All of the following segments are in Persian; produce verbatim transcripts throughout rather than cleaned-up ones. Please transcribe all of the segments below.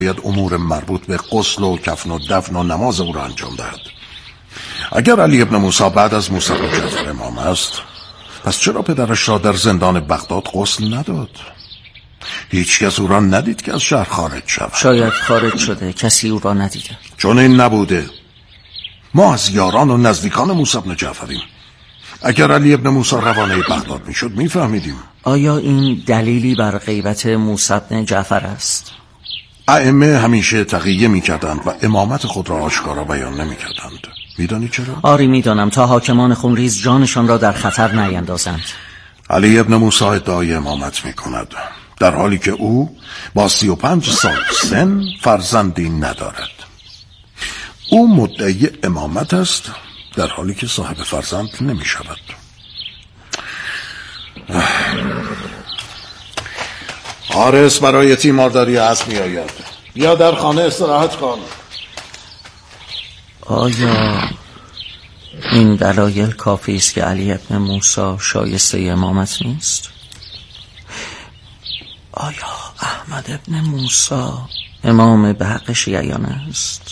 باید امور مربوط به غسل و کفن و دفن و نماز او را انجام دهد. اگر علی ابن موسی بعد از موسی بن جعفر امام است، پس چرا پدرش را در زندان بغداد غسل نداد؟ هیچ کس او را ندید که از شهر خارج شود. شاید خارج شده، کسی او را ندیده. چون این نبوده. ما از یاران و نزدیکان موسی بن جعفریم. اگر علی ابن موسی روانه بغداد میشد میفهمیدیم. آیا این دلیلی بر غیبت موسی بن جعفر است؟ ائمه همیشه تقیه میکردند و امامت خود را آشکارا بیان نمیکردند. میدانی چرا؟ آری میدانم، تا حاکمان خونریز جانشان را در خطر نیندازند. علی ابن موسی ادعای امامت میکند، در حالی که او با سی و پنج سال سن فرزندی ندارد. او مدعی امامت است در حالی که صاحب فرزند نمی شود. حارس برای تیمارداری اسب می آید. بیا در خانه استراحت کن. آیا این دلایل کافی است که علی ابن موسی شایسته امامت نیست؟ آیا احمد ابن موسی امام به حق شیعیان است؟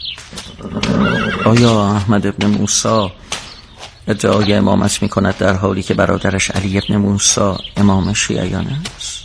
آیا احمد ابن موسی ادعای امامت می کند در حالی که برادرش علی ابن موسی امام شیعیان است؟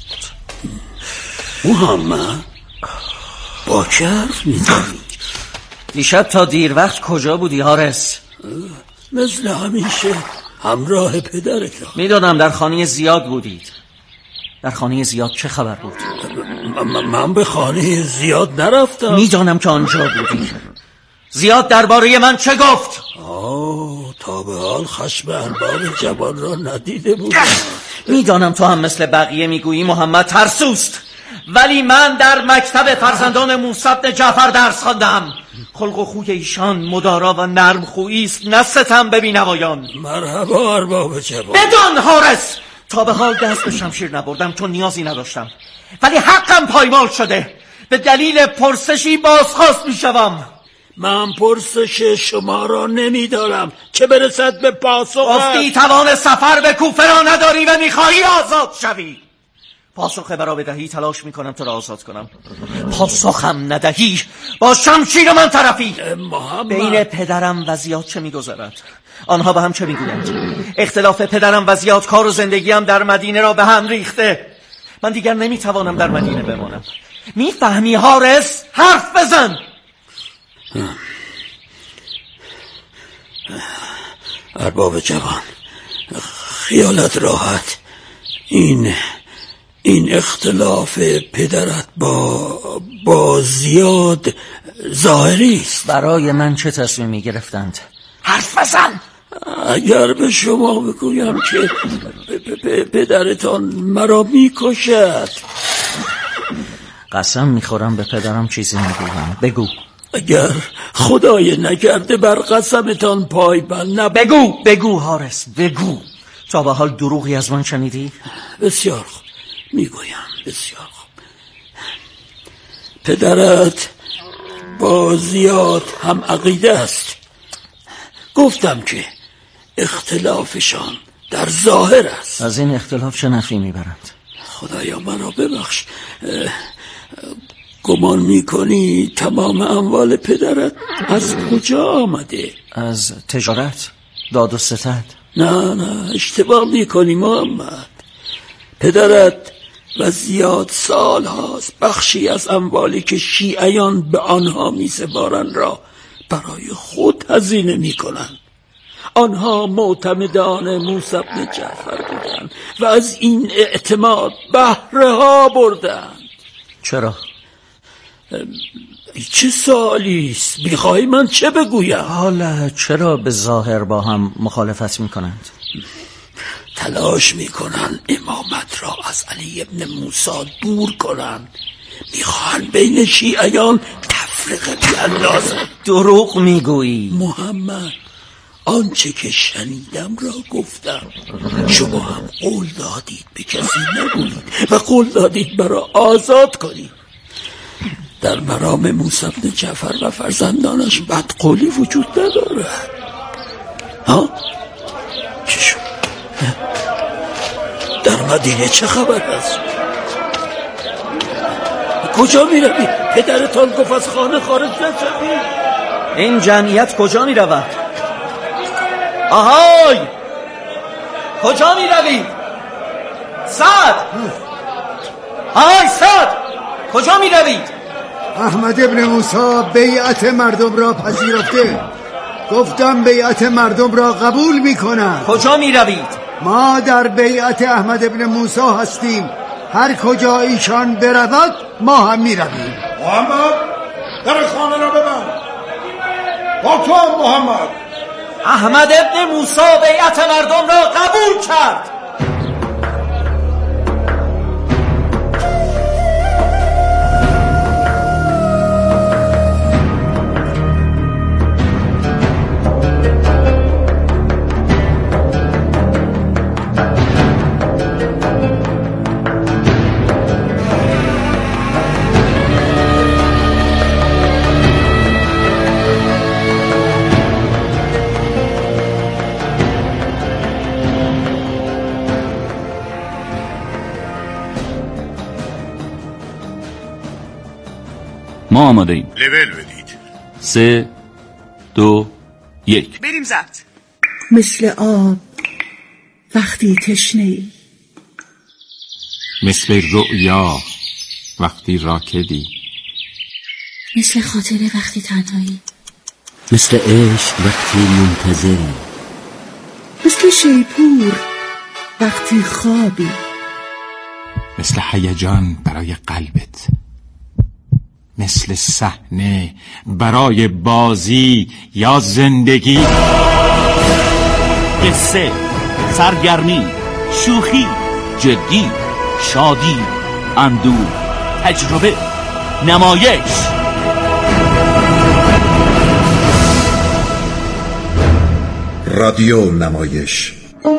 محمد با چه حرف می زنی؟ دیشب تا دیر وقت کجا بودی حارس؟ مثل همیشه همراه پدرت. میدونم در خانه زیاد بودید. در خانه زیاد چه خبر بود؟ من به خانه زیاد نرفتم. میدانم که آنجا بودی. زیاد درباره من چه گفت؟ آه، تا به حال خشم ارباب جوان را ندیده بود. میدانم تو هم مثل بقیه میگویی محمد ترسوست، ولی من در مکتب فرزندان موسی بن جعفر درس خواندم. خلق و خوی ایشان مدارا و نرم خویی است، نه ستم به بینوایان. مرحبا ارباب جوان. بدان حارس، تا به حال دست به شمشیر نبردم چون نیازی نداشتم، ولی حقم پایمال شده. به دلیل پرسشی بازخواست میشوم. من پرسش شما را نمیدارم که برسد به پاسخ. گفتی توان سفر به کوفه را نداری و میخواهی آزاد شوی. پاسخ برا بدهی تلاش میکنم تو را آزاد کنم. پاسخم ندهی با شمشیر من طرفی. محمد، بین پدرم و زیاد چه میگذرد؟ آنها به هم چه میگویند؟ اختلاف پدرم و زیاد کار و زندگیم در مدینه را به هم ریخته. من دیگر نمیتوانم در مدینه بمانم. میفهمی حارس؟ حرف بزن. ارباب جوان، خیالت راحت. این این اختلاف پدرت با با زیاد ظاهری است. برای من چه تصمیمی گرفتند؟ حرف بزن. اگر به شما بگویم که پدرتان مرا میکشد. قسم میخورم به پدرم چیزی نگویم. بگو. اگر خدای نکرده بر قسمتان پایبند نب... بگو بگو حارس، بگو. تا به حال دروغی از من شنیدی؟ بسیار خوب میگویم، بسیار خوب. پدرت با زیاد هم عقیده است. گفتم که اختلافشان در ظاهر است. از این اختلاف چه نفعی میبرند؟ خدایا مرا ببخش. گمان میکنی تمام اموال پدرت از کجا آمده؟ از تجارت، داد و ستد. نه نه، اشتباه میکنی محمد. پدرت و زیاد سال هاست بخشی از اموالی که شیعیان به آنها میسپارند را برای خود هزینه میکنند. آنها معتمدان موسی بن جعفر بودند و از این اعتماد بهره ها بردند. چرا؟ چه سوالی است؟ میخواهی من چه بگویم؟ حالا چرا به ظاهر با هم مخالفت میکنند؟ تلاش میکنند امامت را از علی ابن موسی دور کنند. میخواهند بین شیعیان تفرقه بیندازند. دروغ میگویی محمد. آنچه که شنیدم را گفتم. شما هم قول دادید به کسی نگویید و قول دادید برا آزاد کنید. در مرام موسی بن جعفر و فرزندانش بدقولی وجود نداره. ها؟ چی شد؟ در مدینه چه خبر است؟ کجا می روی؟ پدرتان گفت از خانه خارج نشوی. این جمعیت کجا می رود؟ آهای، کجا می روید؟ سعد، آهای سعد، کجا می روید؟ احمد ابن موسی بیعت مردم را پذیرفته. گفتم بیعت مردم را قبول می کنم. کجا می روید؟ ما در بیعت احمد ابن موسی هستیم. هر کجا ایشان برود ما هم می رویم. محمد، در خانه را ببند. با تو هم محمد. احمد ابن موسی بیعت مردم را قبول کرد. ما آماده ایم. لول بدید. سه دو یک بریم ضبط. مثل آب وقتی تشنه‌ای، مثل رؤیا وقتی راکدی، مثل خاطره وقتی تنهایی، مثل عشق وقتی منتظری، مثل شیپور وقتی خوابی، مثل هیجان برای قلبت، مثل صحنه برای بازی یا زندگی. قصه، سرگرمی، شوخی، جدی، شادی، اندوه، تجربه، نمایش. رادیو نمایش.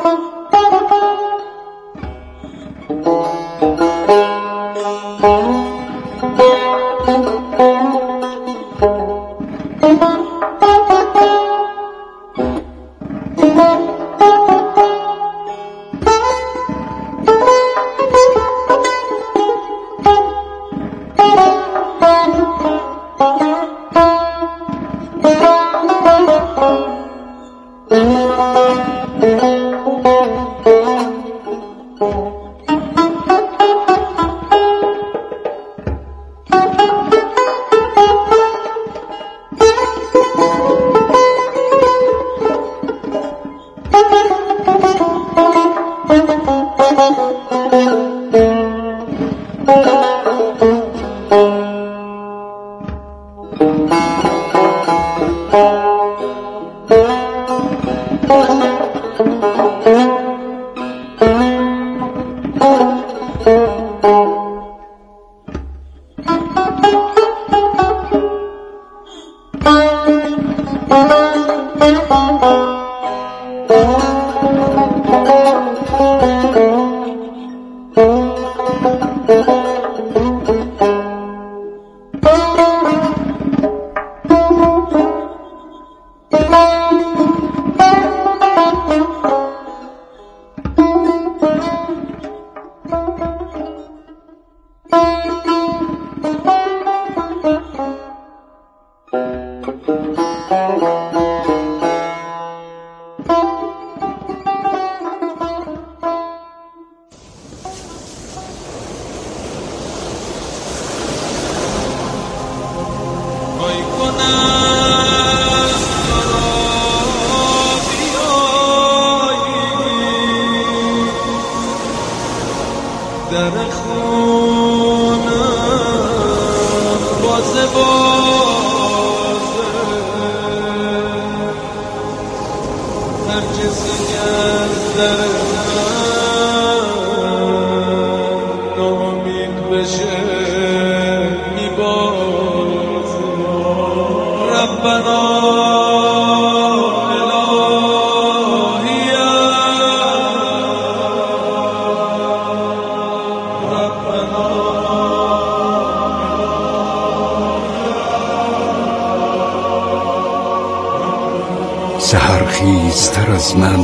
سحرخیزتر از من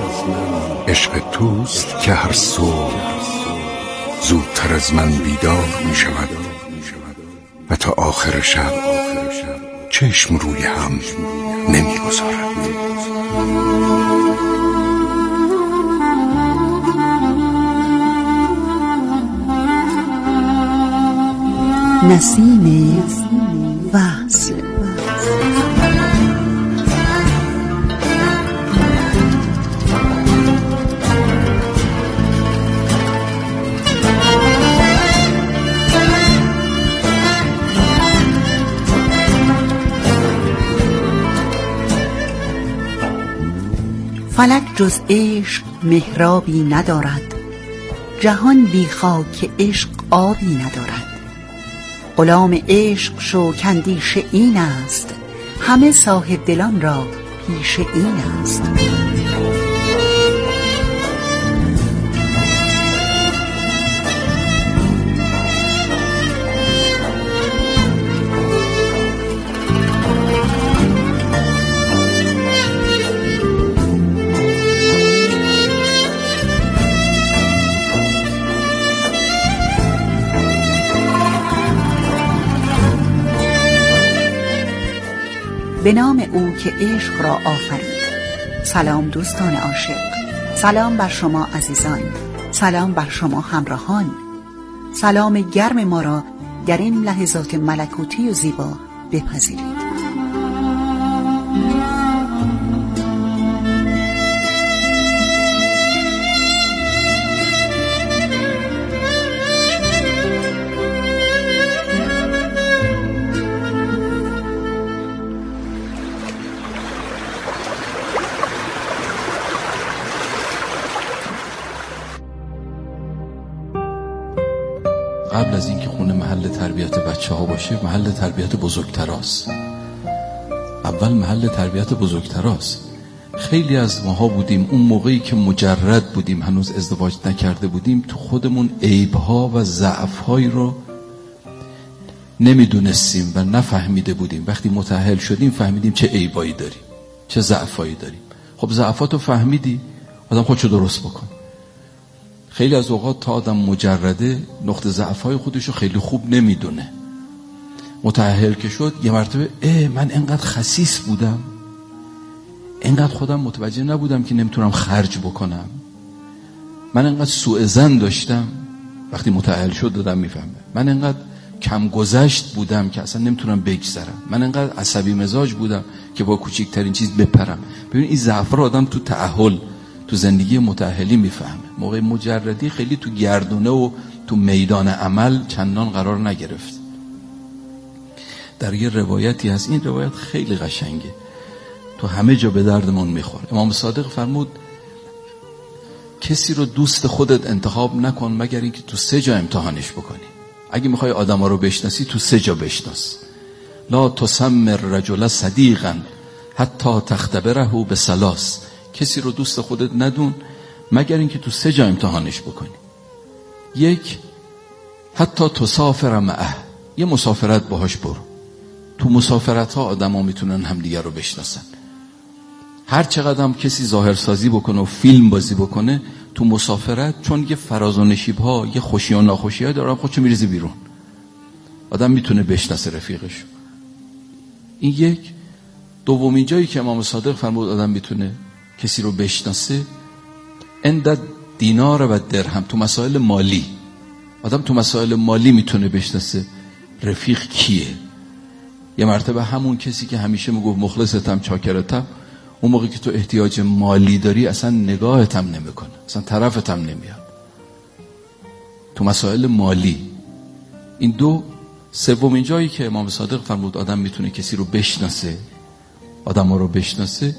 عشق توست که هر صبح زودتر از من بیدار می شود. تا آخر شب چشم روی هم نمیگذارم. نسیم وصل. فلک جز عشق محرابی ندارد، جهان بی خاک عشق آبی ندارد. غلام عشق شو کاندیشه این است، همه صاحب دلان را پیش این است. به نام او که عشق را آفرید. سلام دوستان عاشق، سلام بر شما عزیزان، سلام بر شما همراهان. سلام گرم ما را در این لحظات ملکوتی و زیبا بپذیرید. قبل از اینکه خونه محل تربیت بچه ها باشه، محل تربیت بزرگتراست. اول محل تربیت بزرگتراست. خیلی از ماها بودیم اون موقعی که مجرد بودیم، هنوز ازدواج نکرده بودیم، تو خودمون عیب‌ها و ضعف‌هایی رو نمیدونستیم و نفهمیده بودیم. وقتی متأهل شدیم فهمیدیم چه عیبایی داریم، چه ضعفایی داریم. خب ضعفاتو فهمیدی، آدم خودشو درست بکن. خیلی از اوقات تا آدم مجرده نقطه ضعف‌های خودشو خیلی خوب نمیدونه. متأهل که شد یه مرتبه اه من انقدر خسیس بودم، انقدر خودم متوجه نبودم که نمیتونم خرج بکنم، من انقدر سوء ظن داشتم. وقتی متأهل شد دادم میفهمه من انقدر کم گذشت بودم که اصلا نمیتونم بگذرم، من انقدر عصبی مزاج بودم که با کوچکترین چیز بپرم. ببین این ضعف رو آدم تو تأهل، تو زندگی متأهلی میفهمه. موقع مجردی خیلی تو گردونه و تو میدان عمل چندان قرار نگرفت. در یه روایتی هست، این روایت خیلی قشنگه، تو همه جا به دردمون میخوره. امام صادق فرمود کسی رو دوست خودت انتخاب نکن مگر اینکه تو سه جا امتحانش بکنی. اگه میخوای آدما رو بشناسی تو سه جا بشناس. لا تسمر رجل صدیقا حتی تختبره بثلاث. کسی رو دوست خودت ندون مگر اینکه تو سه جا امتحانش بکنی. یک، حتی تسافر معه، یه مسافرت باهاش برو. تو مسافرت ها آدم ها میتونن همدیگر رو بشناسن. هر چقدر هم کسی ظاهرسازی بکنه و فیلم بازی بکنه تو مسافرت، چون یه فراز و نشیب ها، یه خوشی و ناخوشی ها دارن، خودشو میریزه بیرون. آدم میتونه بشناسه رفیقش. این یک. دومین جایی که امام صادق فرمود آدم میتونه کسی رو بشناسه اندد دینار و درهم، تو مسائل مالی. آدم تو مسائل مالی میتونه بشناسه رفیق کیه. یه مرتبه همون کسی که همیشه میگفت مخلصتم چاکرتم، اون موقعی که تو احتیاج مالی داری اصلا نگاهتم نمیکنه، اصلا طرفتم نمیاد. تو مسائل مالی. این دو. سومین جایی که امام صادق فرمود آدم میتونه کسی رو بشناسه، آدم ها رو بشناسه،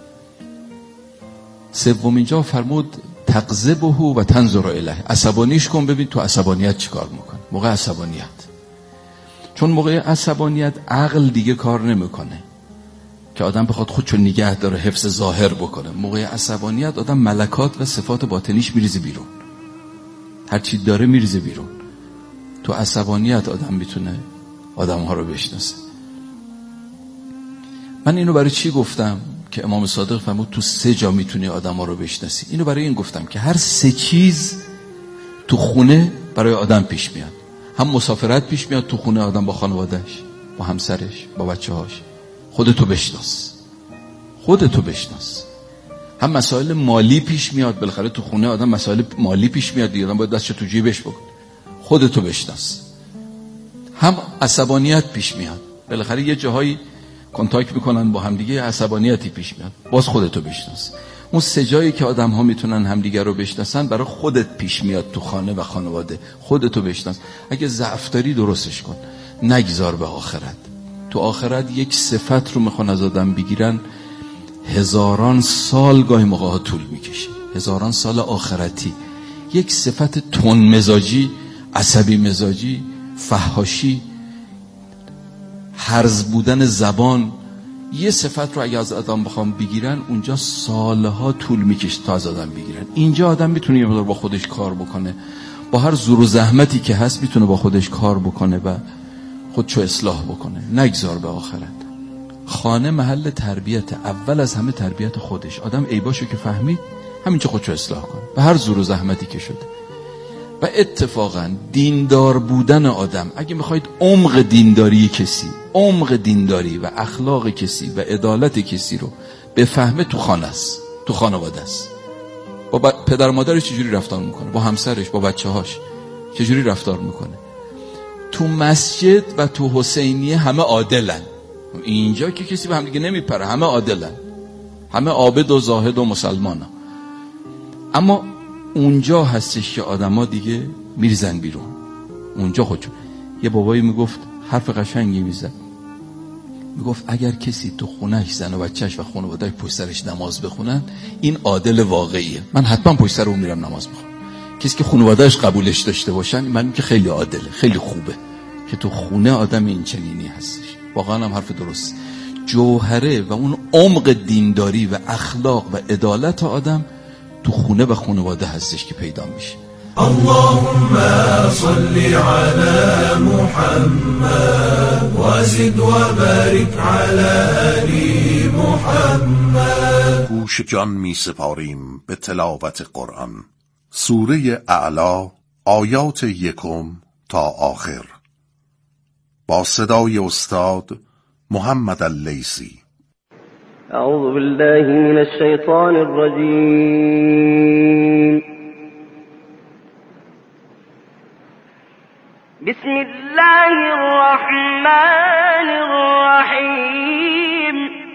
سومین جا فرمود تقذبه و تنظر الیه. عصبانیش کن ببین تو عصبانیت چیکار میکنه. موقع عصبانیت، چون موقع عصبانیت عقل دیگه کار نمیکنه که آدم بخواد خودشو نگه داره، حفظ ظاهر بکنه. موقع عصبانیت آدم ملکات و صفات باطنیش میریزه بیرون، هر چی داره میریزه بیرون. تو عصبانیت آدم میتونه آدم ها رو بشناسه. من اینو برای چی گفتم که امام صادق فرمود تو سه جا میتونی آدم ها رو بشناسی؟ اینو برای این گفتم که هر سه چیز تو خونه برای آدم پیش میاد. هم مسافرت پیش میاد تو خونه آدم با خانوادهش، با همسرش، با بچه هاش. خودتو بشناس، خودتو بشناس. هم مسائل مالی پیش میاد، بالاخره تو خونه آدم مسائل مالی پیش میاد دیگه، آدم باید دستش تو جیبش بکن. خودتو بشناس. هم عصبانیت پیش میاد، بالاخره یه جاهایی کنتاکت میکنن با همدیگه، عصبانیتی پیش میاد، باز خودتو بشناس. اون سه جایی که آدم ها میتونن همدیگه رو بشناسن برای خودت پیش میاد تو خانه و خانواده. خودتو بشناس. اگه ضعف داری درستش کن، نگذار به آخرت. تو آخرت یک صفت رو میخوان از آدم بگیرن، هزاران سال گاهی موقع ها طول میکشه، هزاران سال آخرتی. یک صفت تون مزاجی، عصبی مزاجی، فحاشی، هرز بودن زبان، یه صفت رو اگه از آدم بخوام بگیرن اونجا سالها طول میکشه تا از آدم بگیرن. اینجا آدم میتونه یه مقدار با خودش کار بکنه، با هر زور و زحمتی که هست میتونه با خودش کار بکنه و خودشو اصلاح بکنه. نگذار به آخرت. خانه محل تربیت، اول از همه تربیت خودش. آدم عیباشو که فهمید همینجا خودشو اصلاح کنه به هر زور و زحمتی که شده. و اتفاقا دیندار بودن آدم، اگه میخواید عمق دینداری کسی، عمق دینداری و اخلاق کسی و عدالت کسی رو بفهمه، تو خانه است، تو خانواده است. با ب... پدر مادرش چجوری رفتار میکنه، با همسرش، با بچه هاش چجوری رفتار میکنه. تو مسجد و تو حسینیه همه عادلن. اینجا که کسی به هم دیگه نمیپره، همه عادلن، همه عابد و زاهد و مسلمانن. اما اونجا هستش که آدما دیگه میرزن بیرون. اونجا خودشون. یه بابایی میگفت حرف قشنگی میزد، میگفت اگر کسی تو خونهش، زن و بچهش و خانواده‌اش پشت سرش نماز بخونن، این عادل واقعیه. من حتما پشت سر اون میرم نماز میخونم. کسی که خانواده‌اش قبولش داشته باشن، من میگم که خیلی عادله، خیلی خوبه که تو خونه آدم این چنینی هستش. واقعا هم حرف درست. جوهره و اون عمق دینداری و اخلاق و عدالت آدم تو خونه و خانواده هستش که پیدا میشه. اللهم صل على محمد وزد وبارك على آل محمد. گوش جان می سپاریم به تلاوت قرآن. سوره اعلی، آیات یکم تا آخر، با صدای استاد محمد اللیثی. اعوذ بالله من الشیطان الرجیم. بسم الله الرحمن الرحیم.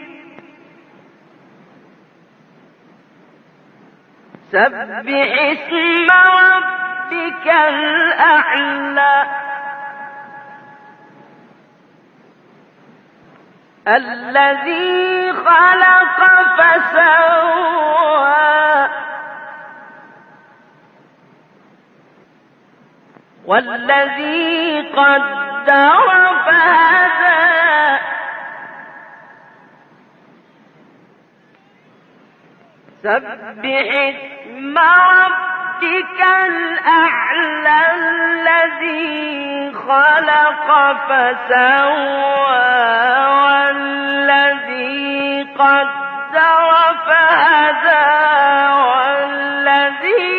سبح اسم ربك الأعلى الذي خلق فسوى والذي قدر فهدى سبح اسم ربك الأعلى الذي خلق فسوى والذي قدر فهدى والذي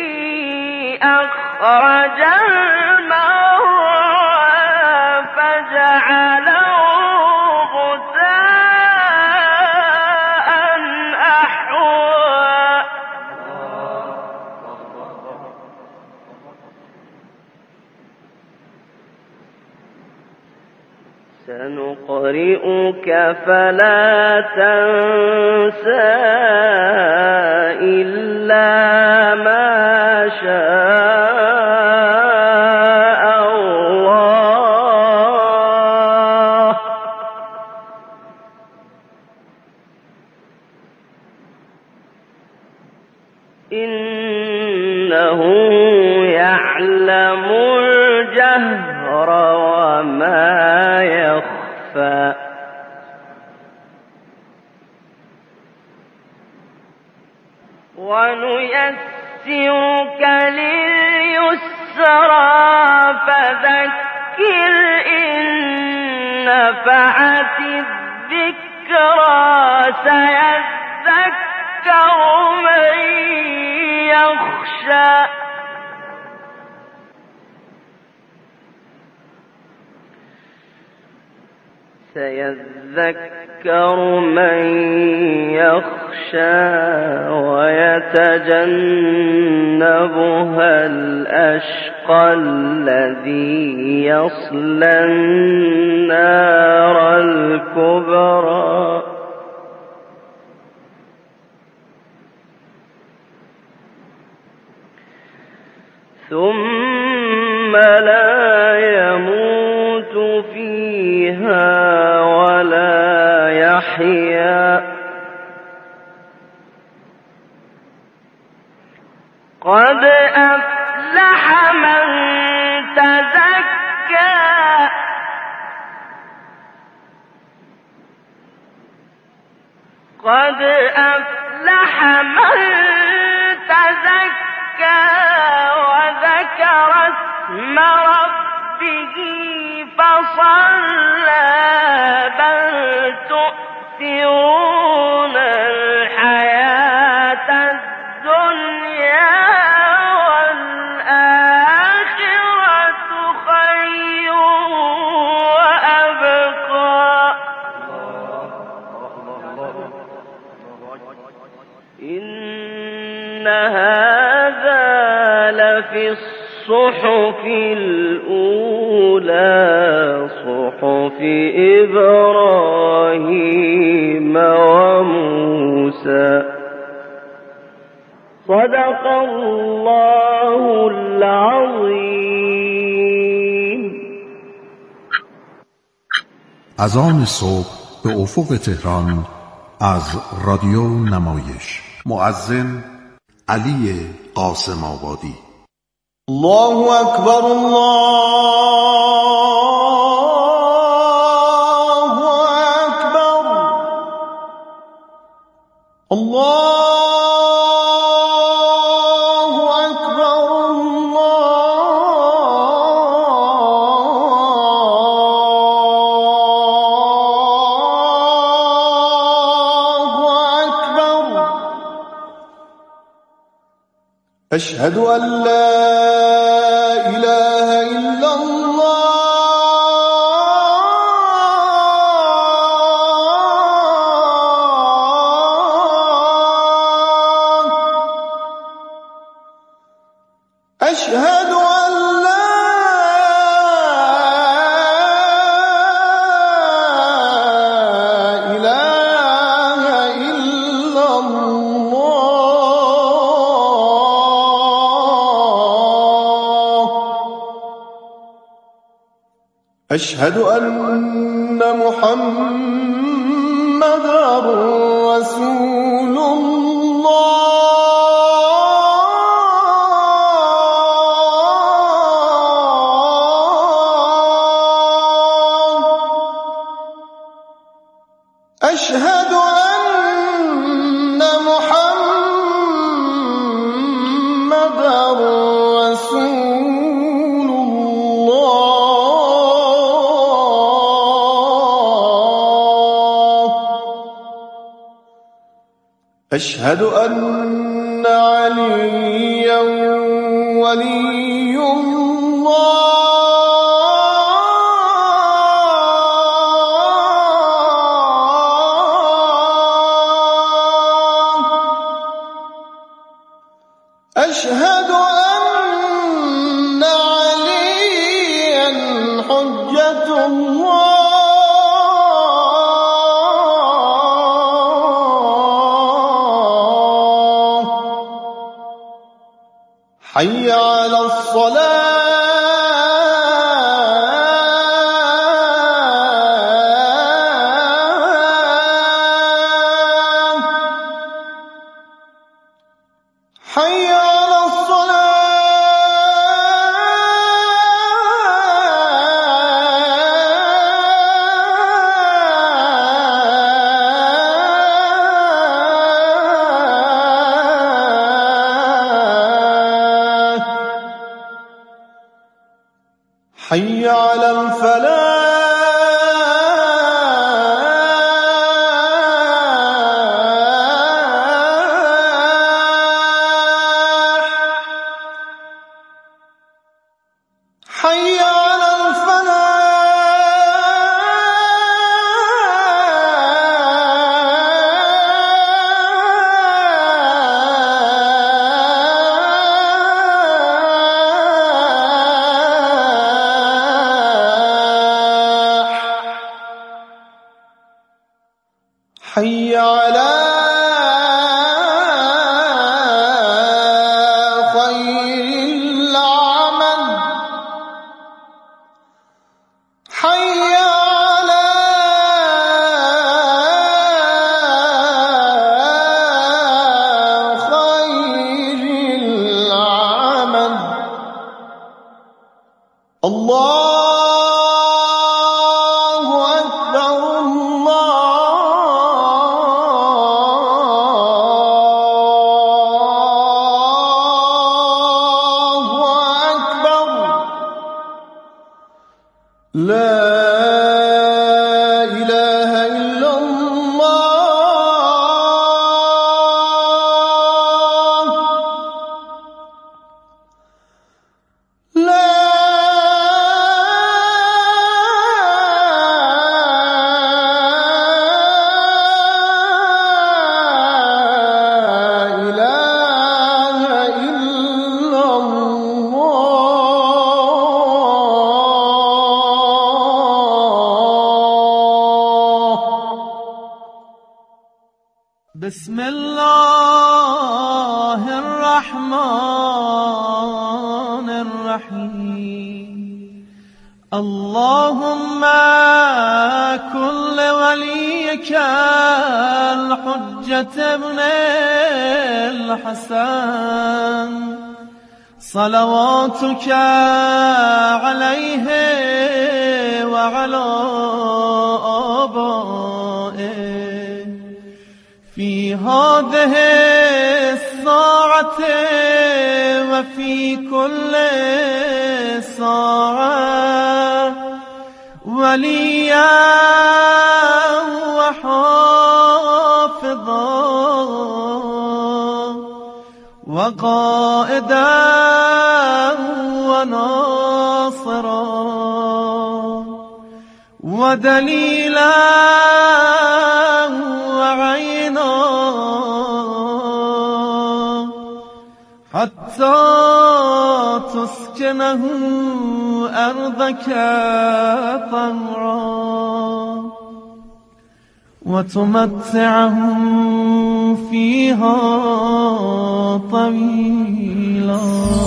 أخرج المرعى فجعله غثاء أحوى سنقرئك فلا تنسى إلا ما شاء الله إنه يعلم الجهر وما يخفى ونيسرك لليسرى فذكر إن نفعت الذكرى سيذكر من يخشى سيذكر من يخشى ويتجنبها الأشقى الذي يصلى النار الكبرى ثم لا يموت فيها ولا يحيا قد أفلح من تزكى قد أفلح من تزكى وذكر اسم ربه فصلى بل تؤثرون الحياة الدنيا والآخرة خير وأبقى إن هذا لفي الصحف الأولى صحف إبراهيم وموسى صدق الله العظيم. اذان صبح به افق تهران از رادیو نمایش. مؤذن علی قاسم آبادی. الله اکبر الله اکبر الله أشهد أن لا إله إلا الله أشهد أن لا إله إلا الله أشهد أن محمدًا رسول الله أشهد أن محمدًا رسول الله أشهد أن عليا ولي الله أشهد أن عليا حجة الله حي على الصلاة حي على الصلاة حي على الفلاح حي على الفلاح حي على بسم الله الرحمن الرحيم اللهم كن لوليك الحجة ابن الحسن صلواتك عليه وعلى آبائه في هذه الساعة وفي كل ساعة وليا وحافظا وقائدا وناصرا ودليلا وعينا حتى تسكنه أرضك طوعا وتمتعهم فيها طويلا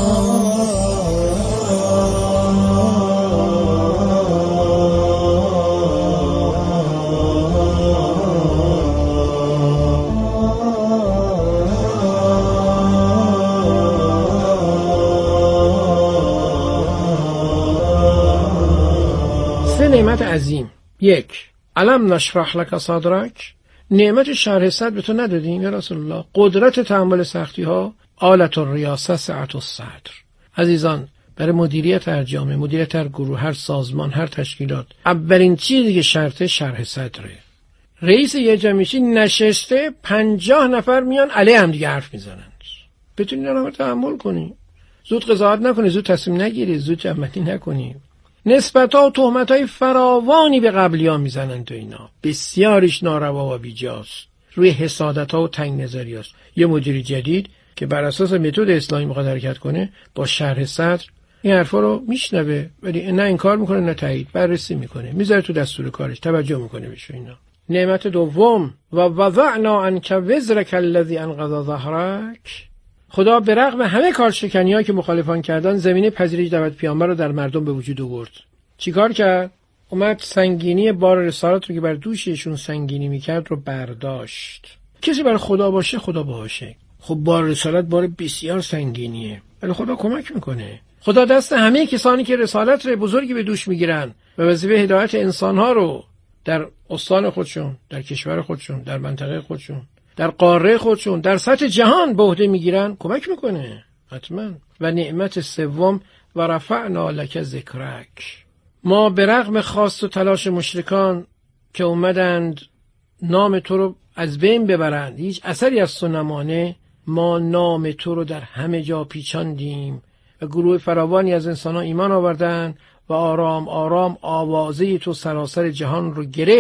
سه نعمت عظیم. یک، الم نشرح لک صدرک، نعمت شرح صدر به تو ندادیم یا رسول الله؟ قدرت تحمل سختی ها، آلت الریاسه سعت الصدر. عزیزان، برای مدیریت هر جامعه، مدیریت هر گروه، هر سازمان، هر تشکیلات، اولین چیزی که شرط شرح صدره. رئیس یه جمعیتی نشسته، پنجاه نفر میان علیه هم دیگه حرف میزنن. بتونی اینا رو تحمل کنی، زود قضاوت نکنی، زود تصمیم نگیری، زود جمعیتی نکنی. نسبت‌ها و تهمت‌های فراوانی به قبلی‌ها میزنن تو اینا، بسیاریش ناروا و بیجاست، روی حسادت‌ها و تنگ نظری است. یه مدیر جدید که بر اساس متد اسلامی می‌خواد حرکت کنه، با شرح صدر این حرفا رو میشنوه، ولی نه انکار میکنه نه تایید، بررسی میکنه، میذاره تو دستور کارش، توجه میکنه بهش. اینا نعمت دوم، و وضعنا عنک وزرک الذی انقض ظهرک. خدا به رغم همه کارشکنی‌هایی که مخالفان کردن، زمینه پذیرش دعوت پیامبر رو در مردم به وجود آورد. چیکار کرد؟ اومد سنگینی بار رسالت رو که بر دوششون سنگینی میکرد رو برداشت. کسی بر خدا باشه خدا باشه. خب بار رسالت بار بسیار سنگینیه، ولی خدا کمک میکنه. خدا دست همه کسانی که رسالت رو بزرگی به دوش میگیرن و وظیفه هدایت انسانها رو در استان خودشون، در کشور خودشون، در منطقه خودشون، در قاره خودشون، در سطح جهان به عهده میگیرن، کمک میکنه حتما. و نعمت سوم، و رفعنا لک ذکرک. ما به رغم خواست و تلاش مشرکان که اومدند نام تو رو از بین ببرند، هیچ اثری از تو نمانه، ما نام تو رو در همه جا پیچاندیم و گروه فراوانی از انسان‌ها ایمان آوردند و آرام آرام آوازه تو سراسر جهان رو گرفت.